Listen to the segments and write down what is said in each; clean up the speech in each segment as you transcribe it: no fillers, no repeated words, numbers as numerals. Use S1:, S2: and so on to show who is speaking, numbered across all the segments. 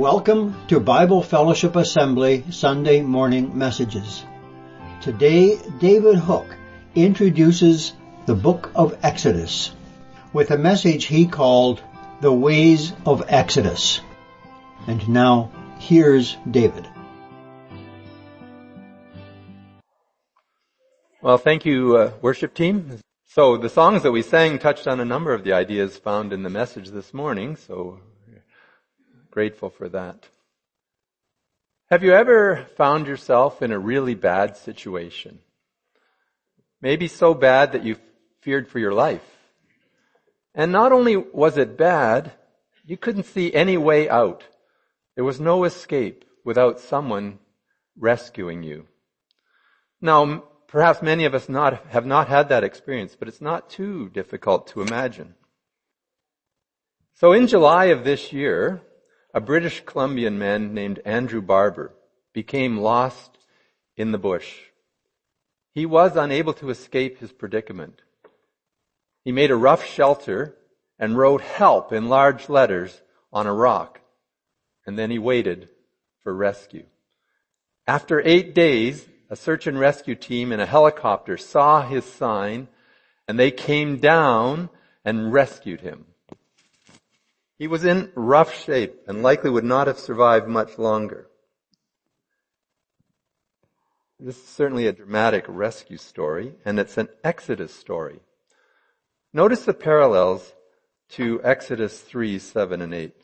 S1: Welcome to Bible Fellowship Assembly Sunday morning messages. Today, David Hook introduces the book of Exodus with a message he called The Ways of Exodus. And now, here's David.
S2: Well, thank you, worship team. So the songs that we sang touched on a number of the ideas found in the message this morning, so grateful for that. Have you ever found yourself in a really bad situation? Maybe so bad that you feared for your life. And not only was it bad, you couldn't see any way out. There was no escape without someone rescuing you. Now, perhaps many of us have not had that experience, but it's not too difficult to imagine. So in July of this year, a British Columbian man named Andrew Barber became lost in the bush. He was unable to escape his predicament. He made a rough shelter and wrote "help" in large letters on a rock, and then he waited for rescue. After 8 days, a search and rescue team in a helicopter saw his sign, and they came down and rescued him. He was in rough shape and likely would not have survived much longer. This is certainly a dramatic rescue story, and it's an Exodus story. Notice the parallels to Exodus 3, 7, and 8.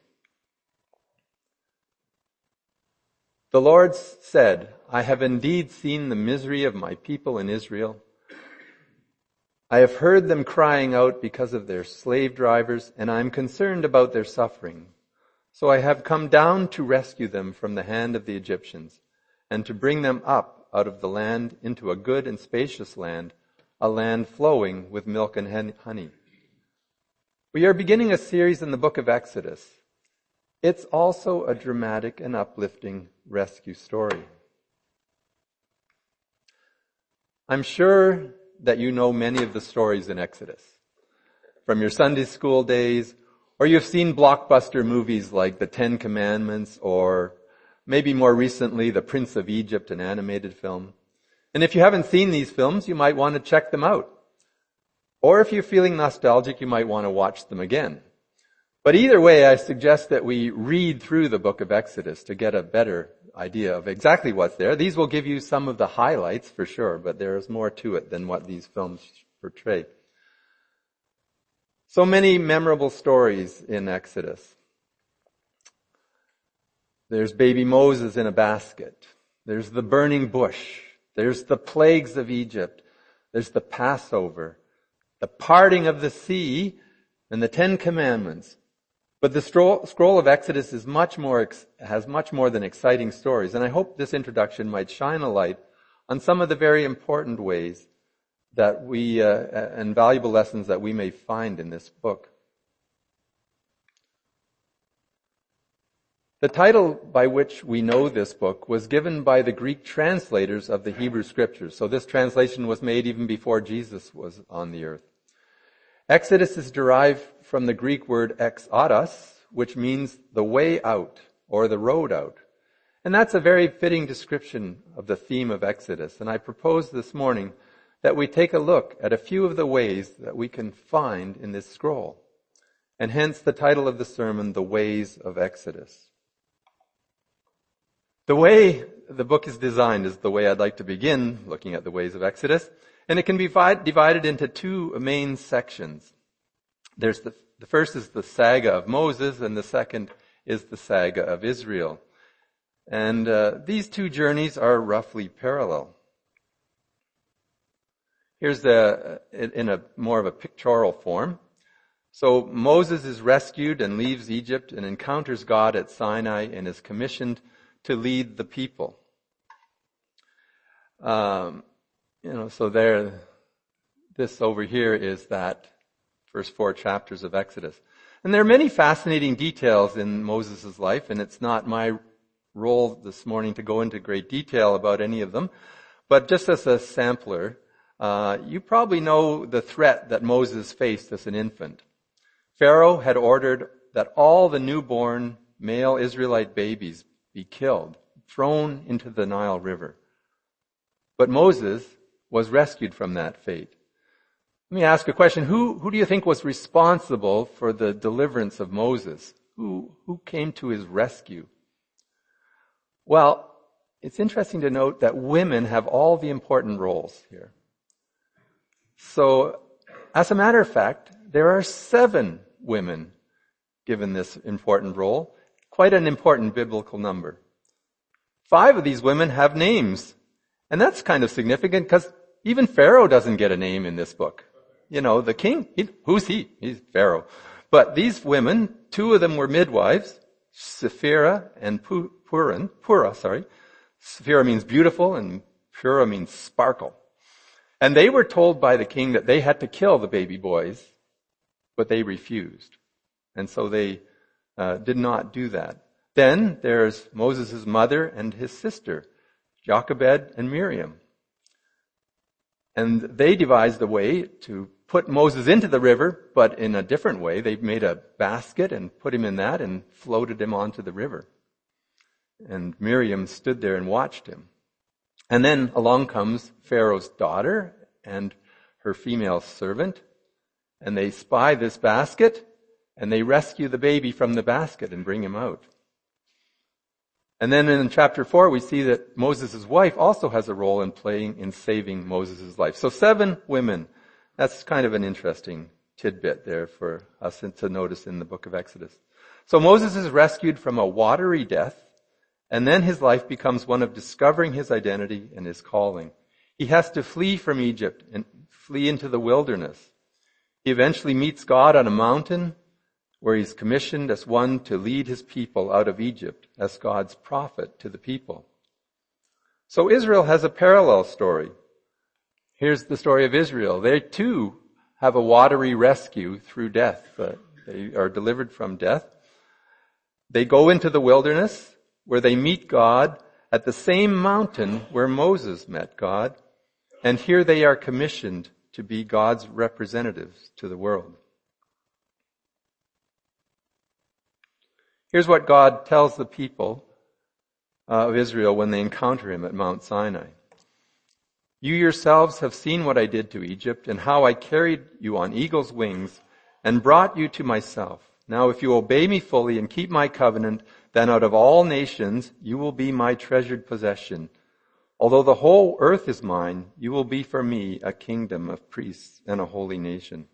S2: The Lord said, "I have indeed seen the misery of my people in Israel. I have heard them crying out because of their slave drivers, and I am concerned about their suffering. So I have come down to rescue them from the hand of the Egyptians, and to bring them up out of the land into a good and spacious land, a land flowing with milk and honey." We are beginning a series in the book of Exodus. It's also a dramatic and uplifting rescue story. I'm sure that you know many of the stories in Exodus from your Sunday school days, or you've seen blockbuster movies like The Ten Commandments, or maybe more recently The Prince of Egypt, an animated film. And if you haven't seen these films, you might want to check them out. Or if you're feeling nostalgic, you might want to watch them again. But either way, I suggest that we read through the book of Exodus to get a better idea of exactly what's there. These will give you some of the highlights for sure, but there's more to it than what these films portray. So many memorable stories in Exodus. There's baby Moses in a basket. There's the burning bush. There's the plagues of Egypt. There's the Passover, the parting of the sea, and the Ten Commandments. But the scroll of Exodus has much more than exciting stories, and I hope this introduction might shine a light on some of the very important ways that and valuable lessons that we may find in this book. The title by which we know this book was given by the Greek translators of the Hebrew Scriptures, so this translation was made even before Jesus was on the earth. Exodus is derived from the Greek word exodus, which means the way out or the road out. And that's a very fitting description of the theme of Exodus. And I propose this morning that we take a look at a few of the ways that we can find in this scroll. And hence the title of the sermon, The Ways of Exodus. The way the book is designed is the way I'd like to begin looking at the ways of Exodus. And it can be divided into two main sections. There's the first is the saga of Moses, and the second is the saga of Israel. And these two journeys are roughly parallel. Here's in a more of a pictorial form. So Moses is rescued and leaves Egypt and encounters God at Sinai and is commissioned to lead the people. So this over here is that first 4 chapters of Exodus. And there are many fascinating details in Moses' life, and it's not my role this morning to go into great detail about any of them. But just as a sampler, you probably know the threat that Moses faced as an infant. Pharaoh had ordered that all the newborn male Israelite babies be killed, thrown into the Nile River. But Moses was rescued from that fate. Let me ask a question. Who do you think was responsible for the deliverance of Moses? Who came to his rescue? Well, it's interesting to note that women have all the important roles here. So, as a matter of fact, there are 7 women given this important role. Quite an important biblical number. 5 of these women have names. And that's kind of significant because even Pharaoh doesn't get a name in this book. You know, the king, who's he? He's Pharaoh. But these women, 2 of them were midwives, Shiphrah and Puah. Shiphrah means beautiful and Puah means sparkle. And they were told by the king that they had to kill the baby boys, but they refused. And so they did not do that. Then there's Moses' mother and his sister, Jochebed and Miriam. And they devised a way to put Moses into the river, but in a different way. They made a basket and put him in that and floated him onto the river. And Miriam stood there and watched him. And then along comes Pharaoh's daughter and her female servant, and they spy this basket, and they rescue the baby from the basket and bring him out. And then in chapter 4, we see that Moses' wife also has a role in playing in saving Moses' life. So 7 women. That's kind of an interesting tidbit there for us to notice in the book of Exodus. So Moses is rescued from a watery death, and then his life becomes one of discovering his identity and his calling. He has to flee from Egypt and flee into the wilderness. He eventually meets God on a mountain where he's commissioned as one to lead his people out of Egypt as God's prophet to the people. So Israel has a parallel story. Here's the story of Israel. They too have a watery rescue through death. They are delivered from death. They go into the wilderness where they meet God at the same mountain where Moses met God. And here they are commissioned to be God's representatives to the world. Here's what God tells the people of Israel when they encounter him at Mount Sinai. You yourselves have seen what I did to Egypt and how I carried you on eagle's wings and brought you to myself. Now if you obey me fully and keep my covenant, then out of all nations you will be my treasured possession. Although the whole earth is mine, you will be for me a kingdom of priests and a holy nation.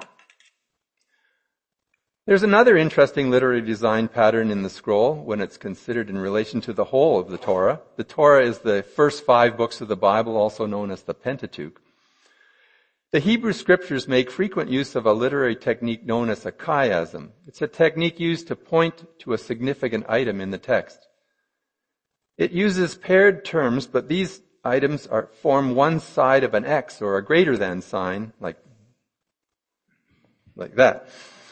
S2: There's another interesting literary design pattern in the scroll when it's considered in relation to the whole of the Torah. The Torah is the first 5 books of the Bible, also known as the Pentateuch. The Hebrew scriptures make frequent use of a literary technique known as a chiasm. It's a technique used to point to a significant item in the text. It uses paired terms, but these items form one side of an X or a greater than sign, like that.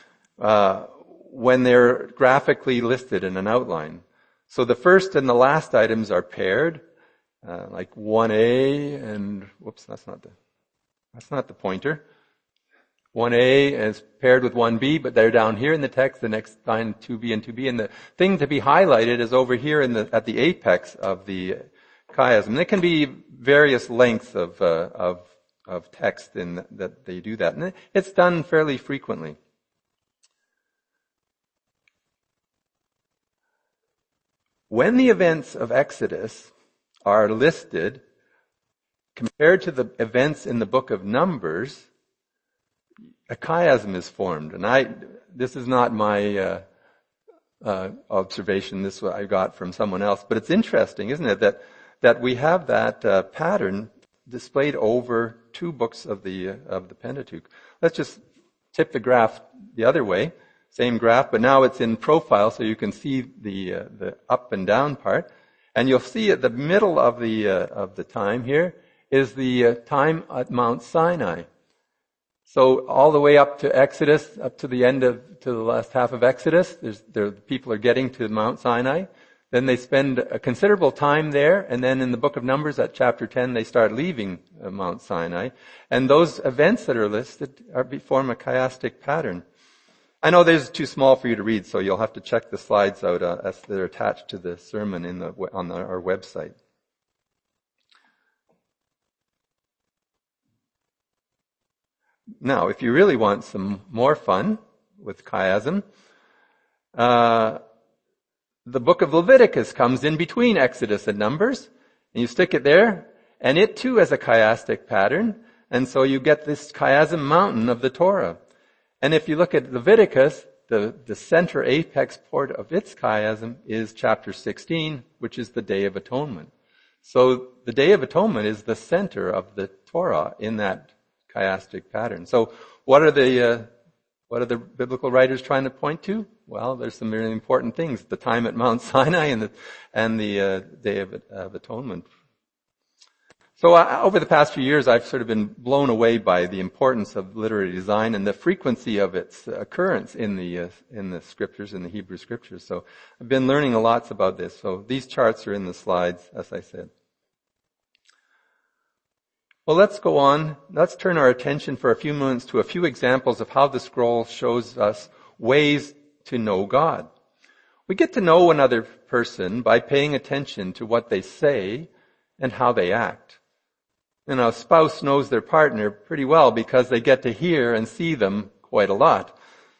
S2: When they're graphically listed in an outline. So the first and the last items are paired, like 1A and, that's not the pointer. 1A is paired with 1B, but they're down here in the text, the next line 2B and 2B, and the thing to be highlighted is over here at the apex of the chiasm. There can be various lengths of text in that they do that, and it's done fairly frequently. When the events of Exodus are listed, compared to the events in the book of Numbers, a chiasm is formed. And this is not my observation, this I got from someone else, but it's interesting, isn't it, that we have that pattern displayed over 2 books of the Pentateuch. Let's just tip the graph the other way. Same graph, but now it's in profile, so you can see the up and down part. And you'll see at the middle of the time here is the time at Mount Sinai. So all the way up to Exodus, up to the last half of Exodus, people are getting to Mount Sinai. Then they spend a considerable time there, and then in the book of Numbers at chapter 10, they start leaving Mount Sinai. And those events that are listed form a chiastic pattern. I know this is too small for you to read, so you'll have to check the slides out as they're attached to the sermon on our website. Now, if you really want some more fun with chiasm, the book of Leviticus comes in between Exodus and Numbers, and you stick it there, and it too has a chiastic pattern, and so you get this chiasm mountain of the Torah. And if you look at Leviticus, the center apex point of its chiasm is chapter 16, which is the Day of Atonement. So the Day of Atonement is the center of the Torah in that chiastic pattern. So what are the biblical writers trying to point to? Well, there's some really important things. The time at Mount Sinai and the Day of Atonement. So over the past few years, I've sort of been blown away by the importance of literary design and the frequency of its occurrence in the scriptures, in the Hebrew scriptures. So I've been learning a lot about this. So these charts are in the slides, as I said. Well, let's go on. Let's turn our attention for a few moments to a few examples of how the scroll shows us ways to know God. We get to know another person by paying attention to what they say and how they act. And a spouse knows their partner pretty well because they get to hear and see them quite a lot.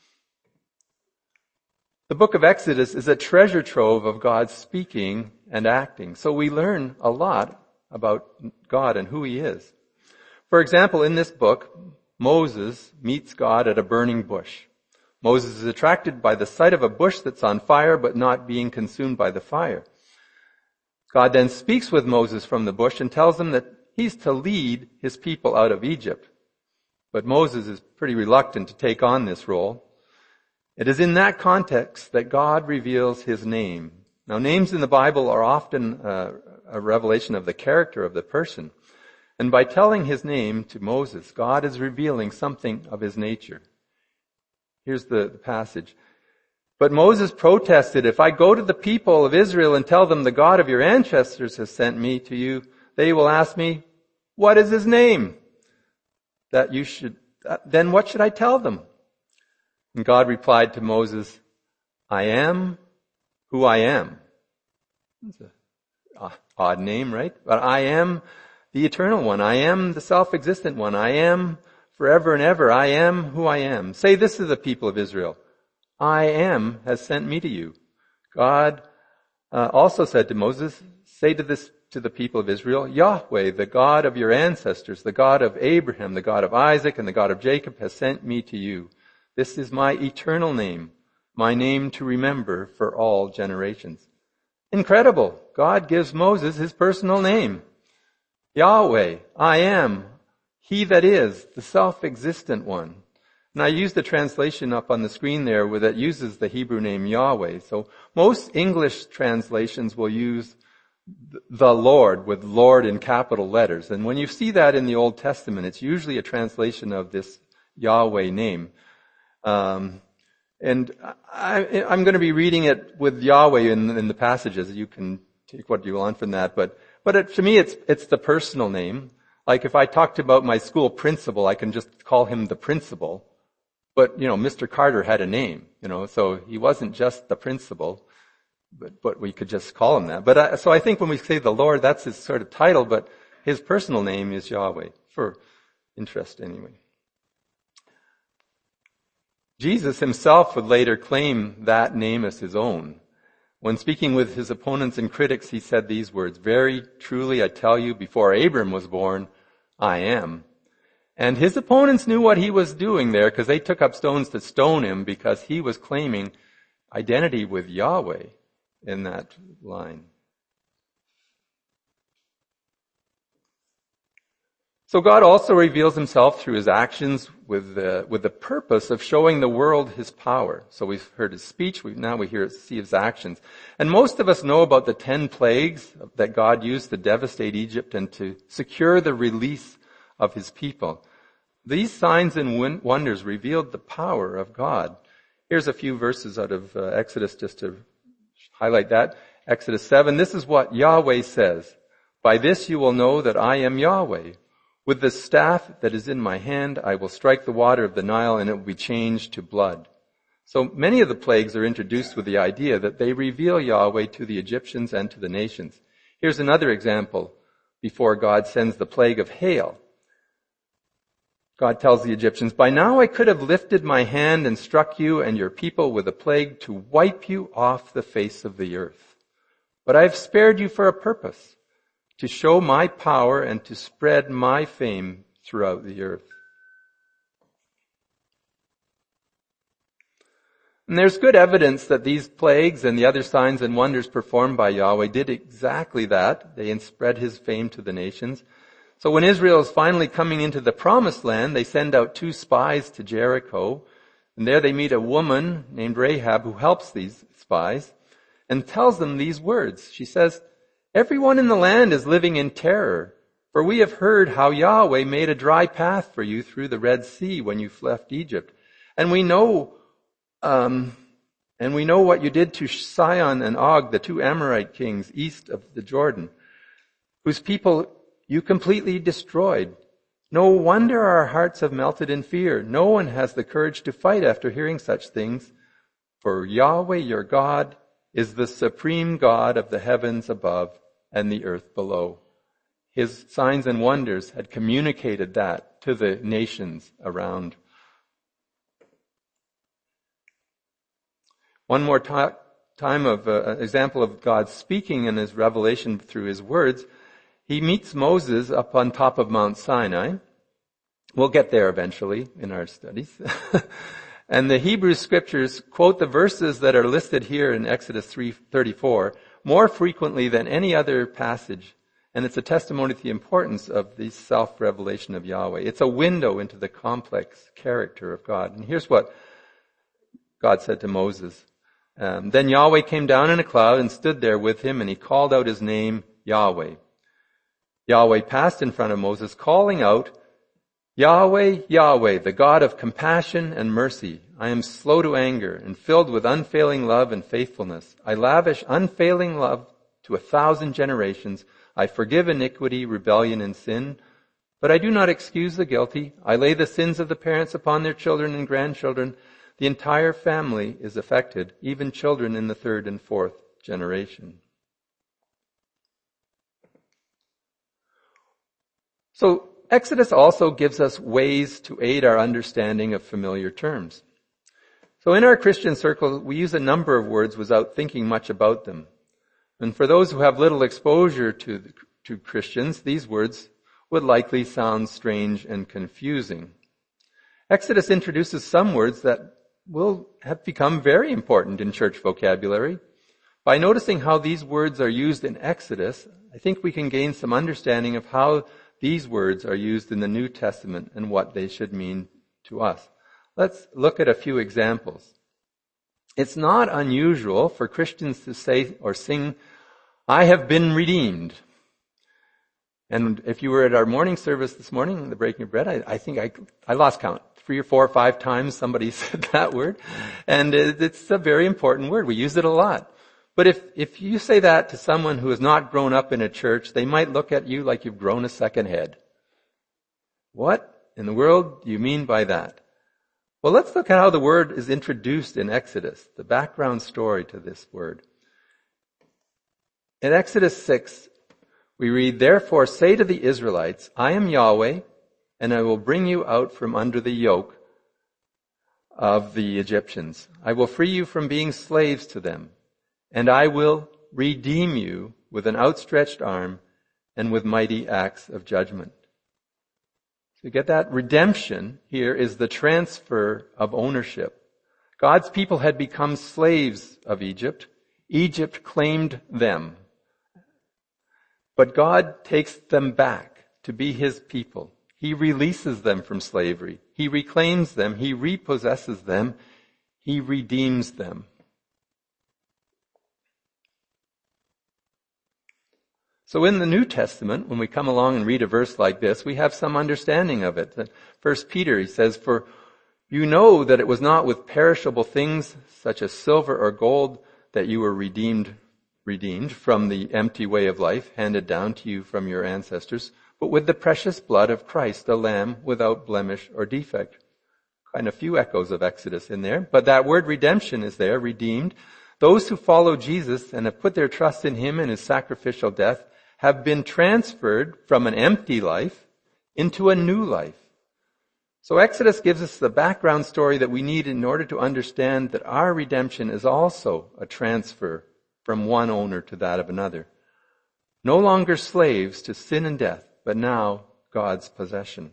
S2: The book of Exodus is a treasure trove of God speaking and acting. So we learn a lot about God and who He is. For example, in this book, Moses meets God at a burning bush. Moses is attracted by the sight of a bush that's on fire but not being consumed by the fire. God then speaks with Moses from the bush and tells him that he's to lead his people out of Egypt. But Moses is pretty reluctant to take on this role. It is in that context that God reveals His name. Now, names in the Bible are often a revelation of the character of the person. And by telling His name to Moses, God is revealing something of His nature. Here's the passage. But Moses protested, "If I go to the people of Israel and tell them the God of your ancestors has sent me to you, they will ask me, 'What is His name?' Then what should I tell them?" And God replied to Moses, "I am who I am." That's an odd name, right? But I am the eternal one. I am the self-existent one. I am forever and ever. I am who I am. Say this to the people of Israel. I am has sent me to you. God also said to Moses, say to the people of Israel, Yahweh, the God of your ancestors, the God of Abraham, the God of Isaac, and the God of Jacob has sent me to you. This is my eternal name, my name to remember for all generations. Incredible. God gives Moses his personal name. Yahweh, I am, He that is, the self-existent one. And I used the translation up on the screen there that uses the Hebrew name Yahweh. So most English translations will use the Lord with Lord in capital letters. And when you see that in the Old Testament, it's usually a translation of this Yahweh name. And I'm going to be reading it with Yahweh in the passages. You can take what you want from that. But to me, it's the personal name. Like if I talked about my school principal, I can just call him the principal. But, Mr. Carter had a name, so he wasn't just the principal, but we could just call him that. So I think when we say the Lord, that's his sort of title, but his personal name is Yahweh, for interest anyway. Jesus himself would later claim that name as his own. When speaking with his opponents and critics, he said these words, "Very truly I tell you, before Abram was born, I am." And his opponents knew what he was doing there because they took up stones to stone him because he was claiming identity with Yahweh in that line. So God also reveals himself through his actions with the purpose of showing the world his power. So we've heard his speech, now we see his actions. And most of us know about the 10 plagues that God used to devastate Egypt and to secure the release of his people. These signs and wonders revealed the power of God. Here's a few verses out of Exodus just to highlight that. Exodus 7, this is what Yahweh says. By this you will know that I am Yahweh. With the staff that is in my hand, I will strike the water of the Nile and it will be changed to blood. So many of the plagues are introduced with the idea that they reveal Yahweh to the Egyptians and to the nations. Here's another example before God sends the plague of hail. God tells the Egyptians, "By now I could have lifted my hand and struck you and your people with a plague to wipe you off the face of the earth. But I have spared you for a purpose, to show my power and to spread my fame throughout the earth." And there's good evidence that these plagues and the other signs and wonders performed by Yahweh did exactly that. They spread his fame to the nations. So when Israel is finally coming into the promised land, they send out 2 spies to Jericho. And there they meet a woman named Rahab who helps these spies and tells them these words. She says, "Everyone in the land is living in terror, for we have heard how Yahweh made a dry path for you through the Red Sea when you left Egypt. And we know what you did to Sihon and Og, the 2 Amorite kings east of the Jordan, whose people you completely destroyed. No wonder our hearts have melted in fear. No one has the courage to fight after hearing such things. For Yahweh your God is the supreme God of the heavens above and the earth below." His signs and wonders had communicated that to the nations around. One more time of an example of God speaking in his revelation through his words. He meets Moses up on top of Mount Sinai. We'll get there eventually in our studies. And the Hebrew scriptures quote the verses that are listed here in Exodus 3:34 more frequently than any other passage. And it's a testimony to the importance of the self-revelation of Yahweh. It's a window into the complex character of God. And here's what God said to Moses. Then Yahweh came down in a cloud and stood there with him, and he called out his name, Yahweh. Yahweh passed in front of Moses, calling out, "Yahweh, Yahweh, the God of compassion and mercy. I am slow to anger and filled with unfailing love and faithfulness. I lavish unfailing love to 1,000 generations. I forgive iniquity, rebellion, and sin. But I do not excuse the guilty. I lay the sins of the parents upon their children and grandchildren. The entire family is affected, even children in the 3rd and 4th generation." So Exodus also gives us ways to aid our understanding of familiar terms. So in our Christian circle, we use a number of words without thinking much about them. And for those who have little exposure to Christians, these words would likely sound strange and confusing. Exodus introduces some words that will have become very important in church vocabulary. By noticing how these words are used in Exodus, I think we can gain some understanding of how these words are used in the New Testament and what they should mean to us. Let's look at a few examples. It's not unusual for Christians to say or sing, "I have been redeemed." And if you were at our morning service this morning, the breaking of bread, I think I lost count. 3 or 4 or 5 times somebody said that word. And it's a very important word. We use it a lot. But if you say that to someone who has not grown up in a church, they might look at you like you've grown a second head. What in the world do you mean by that? Well, let's look at how the word is introduced in Exodus, the background story to this word. In Exodus 6, we read, "Therefore say to the Israelites, I am Yahweh, and I will bring you out from under the yoke of the Egyptians. I will free you from being slaves to them, and I will redeem you with an outstretched arm and with mighty acts of judgment." So you get that? Redemption here is the transfer of ownership. God's people had become slaves of Egypt. Egypt claimed them. But God takes them back to be his people. He releases them from slavery. He reclaims them. He repossesses them. He redeems them. So in the New Testament, when we come along and read a verse like this, we have some understanding of it. 1 Peter, he says, "For you know that it was not with perishable things such as silver or gold that you were redeemed from the empty way of life handed down to you from your ancestors, but with the precious blood of Christ, a lamb without blemish or defect. kind of few echoes of Exodus in there, but that word redemption is there, redeemed. Those who follow Jesus and have put their trust in Him and His sacrificial death have been transferred from an empty life into a new life. So Exodus gives us the background story that we need in order to understand that our redemption is also a transfer from one owner to that of another. No longer slaves to sin and death, but now God's possession.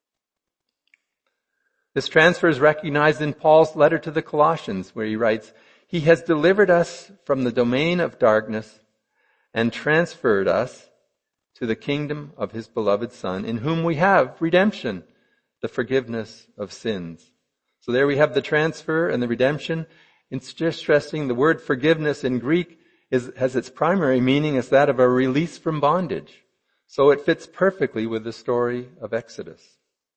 S2: This transfer is recognized in Paul's letter to the Colossians, where he writes, "He has delivered us from the domain of darkness and transferred us to the kingdom of His beloved Son, in whom we have redemption, the forgiveness of sins." So there we have the transfer and the redemption. It's just stressing the word forgiveness in Greek has its primary meaning as that of a release from bondage. So it fits perfectly with the story of Exodus.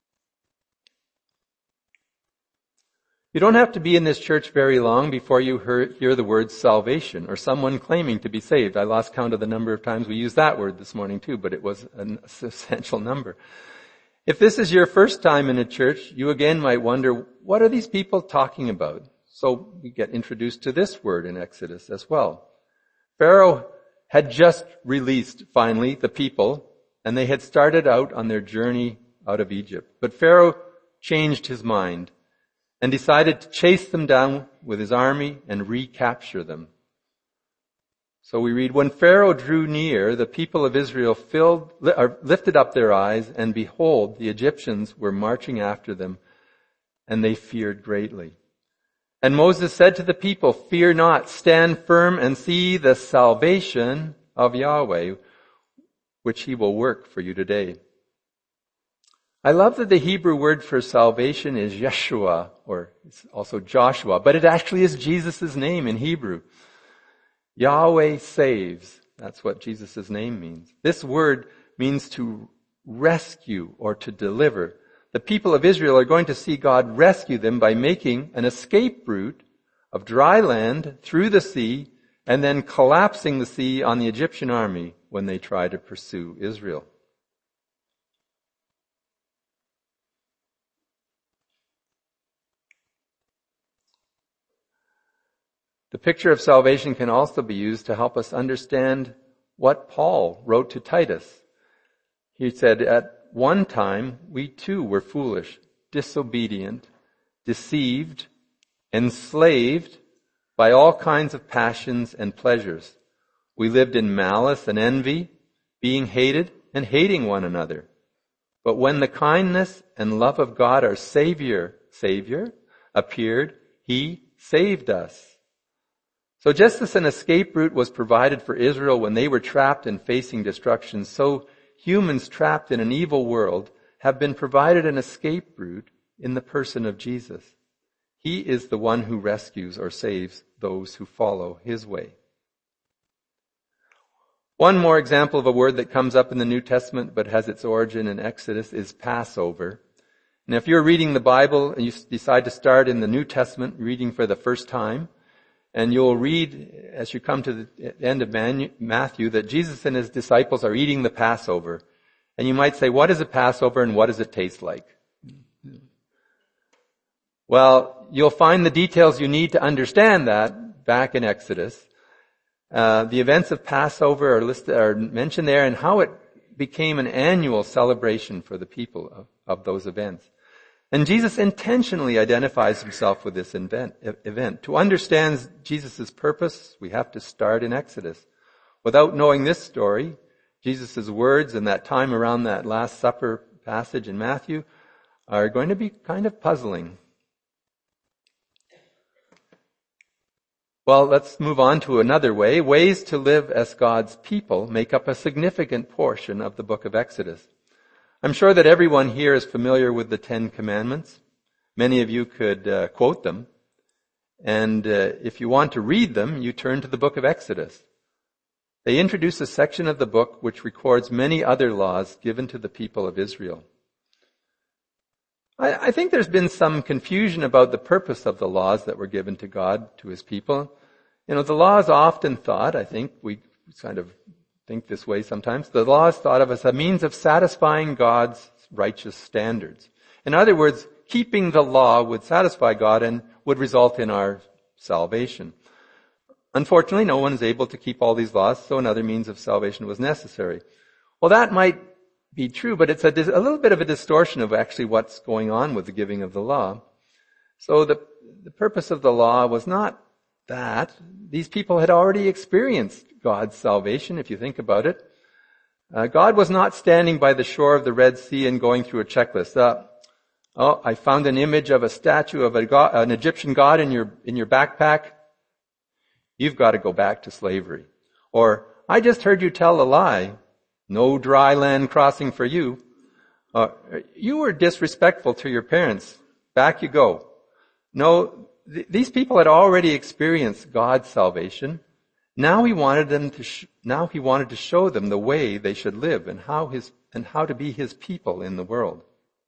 S2: You don't have to be in this church very long before you hear the word salvation or someone claiming to be saved. I lost count of the number of times we used that word this morning too, but it was a substantial number. If this is your first time in a church, you again might wonder, what are these people talking about? So we get introduced to this word in Exodus as well. Pharaoh had just released, finally, the people, and they had started out on their journey out of Egypt. But Pharaoh changed his mind and decided to chase them down with his army and recapture them. So we read, "When Pharaoh drew near, the people of Israel lifted up their eyes, and behold, the Egyptians were marching after them, and they feared greatly. And Moses said to the people, 'Fear not, stand firm and see the salvation of Yahweh, which He will work for you today.'" I love that the Hebrew word for salvation is Yeshua, or it's also Joshua, but it actually is Jesus' name in Hebrew. Yahweh saves. That's what Jesus' name means. This word means to rescue or to deliver. The people of Israel are going to see God rescue them by making an escape route of dry land through the sea and then collapsing the sea on the Egyptian army when they try to pursue Israel. The picture of salvation can also be used to help us understand what Paul wrote to Titus. He said, "At one time we too were foolish, disobedient, deceived, enslaved by all kinds of passions and pleasures. We lived in malice and envy, being hated and hating one another. But when the kindness and love of God our Savior appeared, He saved us." So just as an escape route was provided for Israel when they were trapped and facing destruction, so humans trapped in an evil world have been provided an escape route in the person of Jesus. He is the one who rescues or saves those who follow His way. One more example of a word that comes up in the New Testament but has its origin in Exodus is Passover. And if you're reading the Bible and you decide to start in the New Testament reading for the first time, and you'll read, as you come to the end of Matthew, that Jesus and His disciples are eating the Passover. And you might say, what is a Passover and what does it taste like? Well, you'll find the details you need to understand that back in Exodus. The events of Passover are mentioned there and how it became an annual celebration for the people of those events. And Jesus intentionally identifies Himself with this event. To understand Jesus' purpose, we have to start in Exodus. Without knowing this story, Jesus' words and that time around that Last Supper passage in Matthew are going to be kind of puzzling. Well, let's move on to another way. Ways to live as God's people make up a significant portion of the book of Exodus. I'm sure that everyone here is familiar with the 10 Commandments. Many of you could quote them. And if you want to read them, you turn to the book of Exodus. They introduce a section of the book which records many other laws given to the people of Israel. I think there's been some confusion about the purpose of the laws that were given to God, to His people. You know, the law is often thought, I think we kind of think this way sometimes, the law is thought of as a means of satisfying God's righteous standards. In other words, keeping the law would satisfy God and would result in our salvation. Unfortunately, no one is able to keep all these laws, so another means of salvation was necessary. Well, that might be true, but it's a little bit of a distortion of actually what's going on with the giving of the law. So the purpose of the law was not that. These people had already experienced God's salvation, if you think about it. God was not standing by the shore of the Red Sea and going through a checklist. I found an image of a statue of an Egyptian god in your backpack. You've got to go back to slavery. Or, I just heard you tell a lie. No dry land crossing for you. You were disrespectful to your parents. Back you go. No, these people had already experienced God's salvation. Now he wanted to show them the way they should live and how to be his people in the world.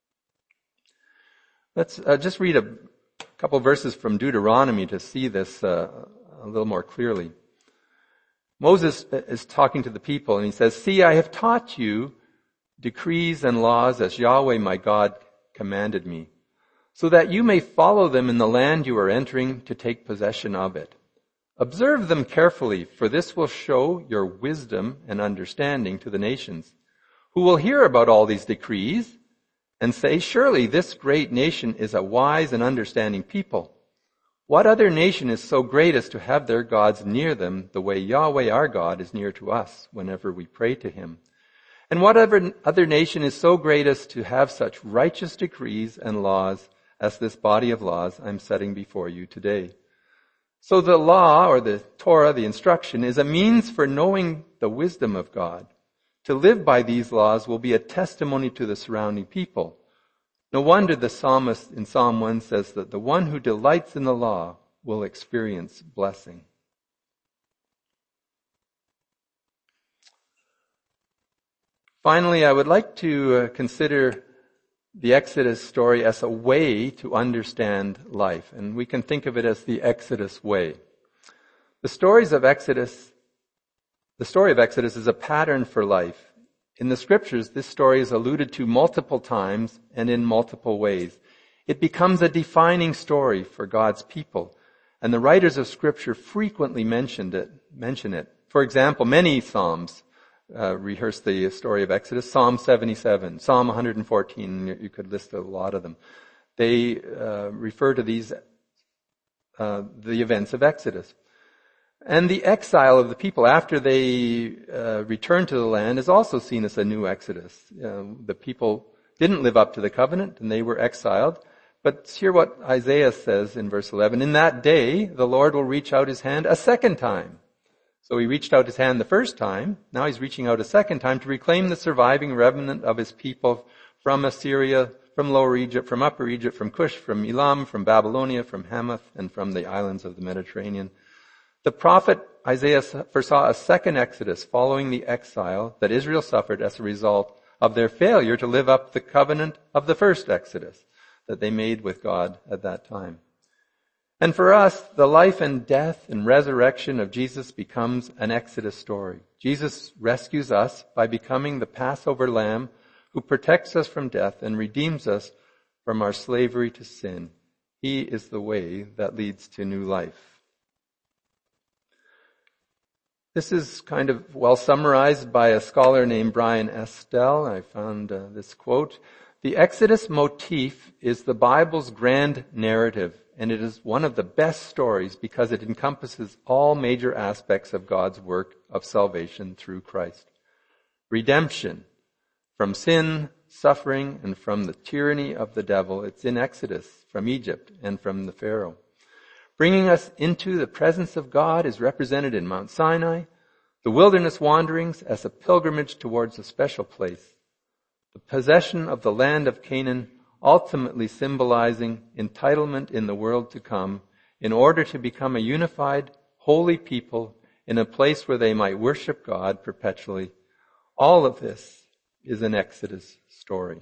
S2: Let's just read a couple verses from Deuteronomy to see this a little more clearly. Moses is talking to the people and he says, "See, I have taught you decrees and laws as Yahweh my God commanded me, so that you may follow them in the land you are entering to take possession of it. Observe them carefully, for this will show your wisdom and understanding to the nations, who will hear about all these decrees and say, 'Surely this great nation is a wise and understanding people.' What other nation is so great as to have their gods near them the way Yahweh our God is near to us whenever we pray to him? And what other nation is so great as to have such righteous decrees and laws as this body of laws I'm setting before you today?" So the law, or the Torah, the instruction, is a means for knowing the wisdom of God. To live by these laws will be a testimony to the surrounding people. No wonder the psalmist in Psalm 1 says that the one who delights in the law will experience blessing. Finally, I would like to consider the Exodus story as a way to understand life. And we can think of it as the Exodus way. The story of Exodus is a pattern for life. In the scriptures, this story is alluded to multiple times and in multiple ways. It becomes a defining story for God's people. And the writers of scripture frequently mention it. For example, many psalms rehearse the story of Exodus. Psalm 77, Psalm 114, you could list a lot of them. They refer to these, the events of Exodus. And the exile of the people after they return to the land is also seen as a new Exodus. The people didn't live up to the covenant and they were exiled. But hear what Isaiah says in verse 11. "In that day, the Lord will reach out his hand a second time." So he reached out his hand the first time. Now he's reaching out a second time to reclaim the surviving remnant of his people from Assyria, from Lower Egypt, from Upper Egypt, from Cush, from Elam, from Babylonia, from Hamath, and from the islands of the Mediterranean. The prophet Isaiah foresaw a second Exodus following the exile that Israel suffered as a result of their failure to live up the covenant of the first Exodus that they made with God at that time. And for us, the life and death and resurrection of Jesus becomes an Exodus story. Jesus rescues us by becoming the Passover lamb who protects us from death and redeems us from our slavery to sin. He is the way that leads to new life. This is kind of well summarized by a scholar named Brian Estelle. I found this quote. "The Exodus motif is the Bible's grand narrative, and it is one of the best stories because it encompasses all major aspects of God's work of salvation through Christ. Redemption from sin, suffering, and from the tyranny of the devil. It's in Exodus, from Egypt and from the Pharaoh. Bringing us into the presence of God is represented in Mount Sinai, the wilderness wanderings as a pilgrimage towards a special place, the possession of the land of Canaan ultimately symbolizing entitlement in the world to come in order to become a unified, holy people in a place where they might worship God perpetually. All of this is an Exodus story."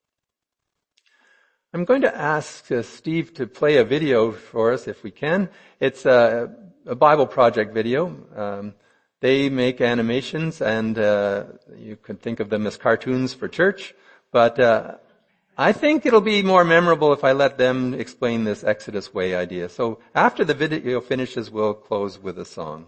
S2: I'm going to ask Steve to play a video for us if we can. It's a Bible Project video. They make animations and you could think of them as cartoons for church, but I think it'll be more memorable if I let them explain this Exodus way idea. So after the video finishes, we'll close with a song.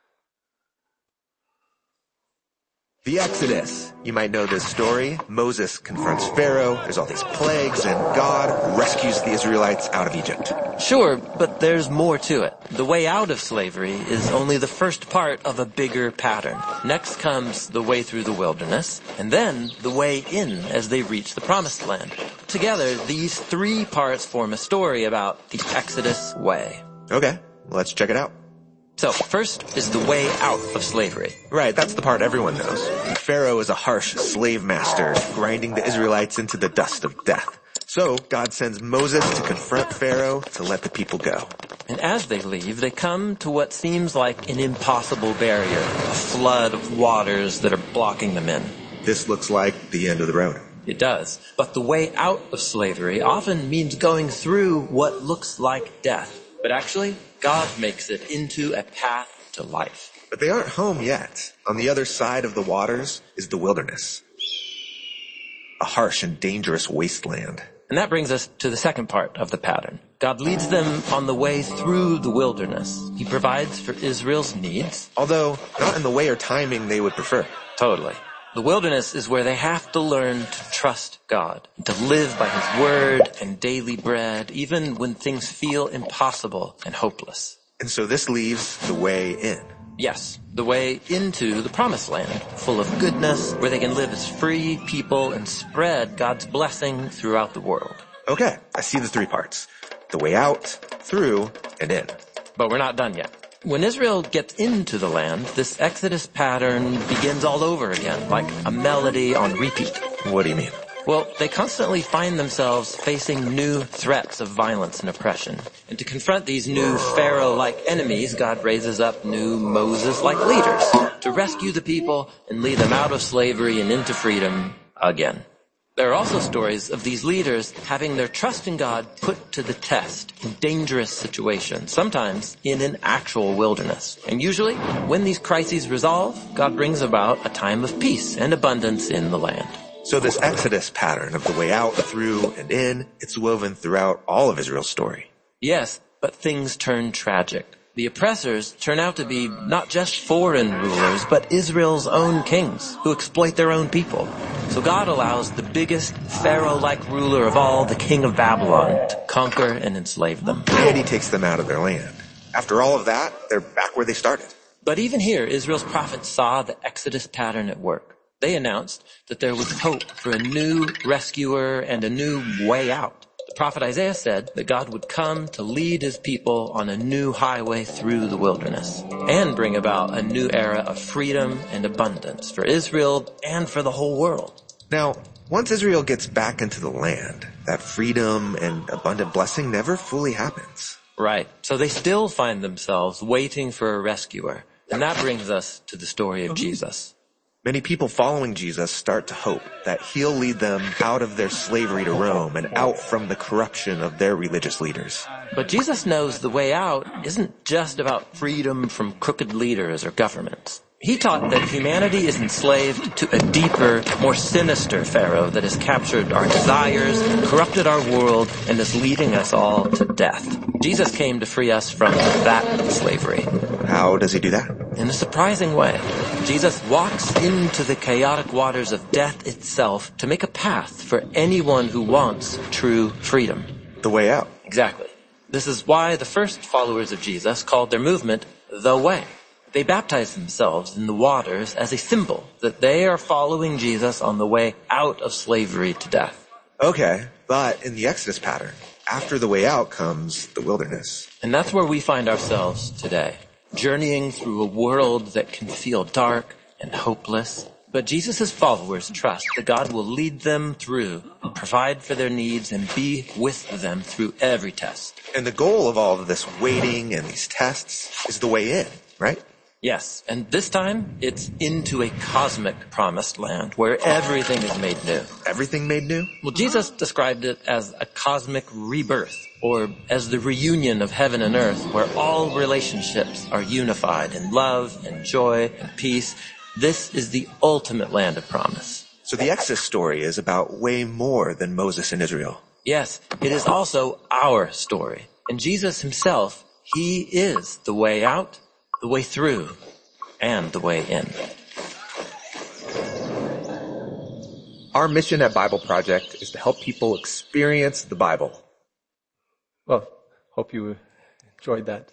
S3: The Exodus. You might know this story. Moses confronts Pharaoh. There's all these plagues, and God rescues the Israelites out of Egypt.
S4: Sure, but there's more to it. The way out of slavery is only the first part of a bigger pattern. Next comes the way through the wilderness, and then the way in as they reach the promised land. Together, these three parts form a story about the Exodus way.
S3: Okay, let's check it out.
S4: So, first is the way out of slavery.
S3: Right, that's the part everyone knows. Pharaoh is a harsh slave master, grinding the Israelites into the dust of death. So, God sends Moses to confront Pharaoh to let the people go.
S4: And as they leave, they come to what seems like an impossible barrier, a flood of waters that are blocking them in.
S3: This looks like the end of the road.
S4: It does. But the way out of slavery often means going through what looks like death. But actually, God makes it into a path to life.
S3: But they aren't home yet. On the other side of the waters is the wilderness. A harsh and dangerous wasteland.
S4: And that brings us to the second part of the pattern. God leads them on the way through the wilderness. He provides for Israel's needs.
S3: Although, not in the way or timing they would prefer.
S4: Totally. The wilderness is where they have to learn to trust God, to live by His word and daily bread, even when things feel impossible and hopeless.
S3: And so this leaves the way in.
S4: Yes, the way into the promised land, full of goodness, where they can live as free people and spread God's blessing throughout the world.
S3: Okay, I see the three parts. The way out, through, and in.
S4: But we're not done yet. When Israel gets into the land, this Exodus pattern begins all over again, like a melody on repeat.
S3: What do you mean?
S4: Well, they constantly find themselves facing new threats of violence and oppression. And to confront these new Pharaoh-like enemies, God raises up new Moses-like leaders to rescue the people and lead them out of slavery and into freedom again. There are also stories of these leaders having their trust in God put to the test in dangerous situations, sometimes in an actual wilderness. And usually, when these crises resolve, God brings about a time of peace and abundance in the land.
S3: So this Exodus pattern of the way out, through, and in, it's woven throughout all of Israel's story.
S4: Yes, but things turn tragic. The oppressors turn out to be not just foreign rulers, but Israel's own kings who exploit their own people. So God allows the biggest Pharaoh-like ruler of all, the king of Babylon, to conquer and enslave them.
S3: And He takes them out of their land. After all of that, they're back where they started.
S4: But even here, Israel's prophets saw the Exodus pattern at work. They announced that there was hope for a new rescuer and a new way out. The prophet Isaiah said that God would come to lead His people on a new highway through the wilderness and bring about a new era of freedom and abundance for Israel and for the whole world.
S3: Now, once Israel gets back into the land, that freedom and abundant blessing never fully happens.
S4: Right. So they still find themselves waiting for a rescuer. And that brings us to the story of Jesus.
S3: Many people following Jesus start to hope that He'll lead them out of their slavery to Rome and out from the corruption of their religious leaders.
S4: But Jesus knows the way out isn't just about freedom from crooked leaders or governments. He taught that humanity is enslaved to a deeper, more sinister Pharaoh that has captured our desires, corrupted our world, and is leading us all to death. Jesus came to free us from that slavery.
S3: How does He do that?
S4: In a surprising way. Jesus walks into the chaotic waters of death itself to make a path for anyone who wants true freedom.
S3: The way out.
S4: Exactly. This is why the first followers of Jesus called their movement the Way. They baptized themselves in the waters as a symbol that they are following Jesus on the way out of slavery to death.
S3: Okay, but in the Exodus pattern, after the way out comes the wilderness.
S4: And that's where we find ourselves today, journeying through a world that can feel dark and hopeless. But Jesus' followers trust that God will lead them through and provide for their needs and be with them through every test.
S3: And the goal of all of this waiting and these tests is the way in, right?
S4: Yes, and this time it's into a cosmic promised land where everything is made new.
S3: Everything made new?
S4: Well, Jesus described it as a cosmic rebirth, or as the reunion of heaven and earth where all relationships are unified in love and joy and peace. This is the ultimate land of promise.
S3: So the Exodus story is about way more than Moses and Israel.
S4: Yes, it is also our story. And Jesus himself, he is the way out, the way through, and the way in.
S3: Our mission at Bible Project is to help people experience the Bible.
S2: Well, hope you enjoyed that.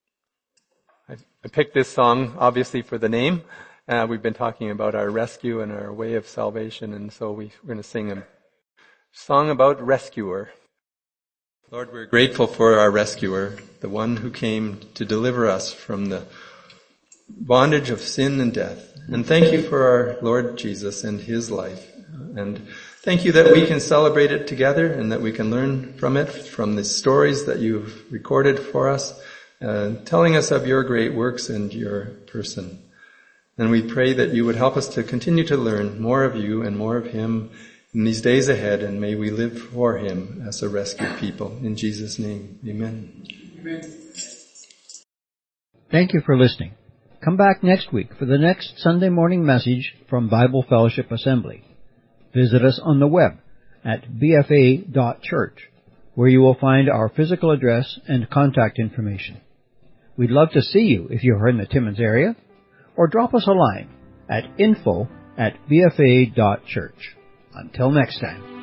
S2: I picked this song, obviously, for the name. We've been talking about our rescue and our way of salvation, and so we're going to sing a song about rescuer. Lord, we're grateful for our rescuer, the one who came to deliver us from the bondage of sin and death. And thank you for our Lord Jesus and his life. And thank you that we can celebrate it together and that we can learn from it, from the stories that you've recorded for us, telling us of your great works and your person. And we pray that you would help us to continue to learn more of you and more of him in these days ahead, and may we live for him as a rescued people. In Jesus' name, amen.
S1: Amen. Thank you for listening. Come back next week for the next Sunday morning message from Bible Fellowship Assembly. Visit us on the web at bfa.church, where you will find our physical address and contact information. We'd love to see you if you're in the Timmins area, or drop us a line at info@bfa.church. Until next time.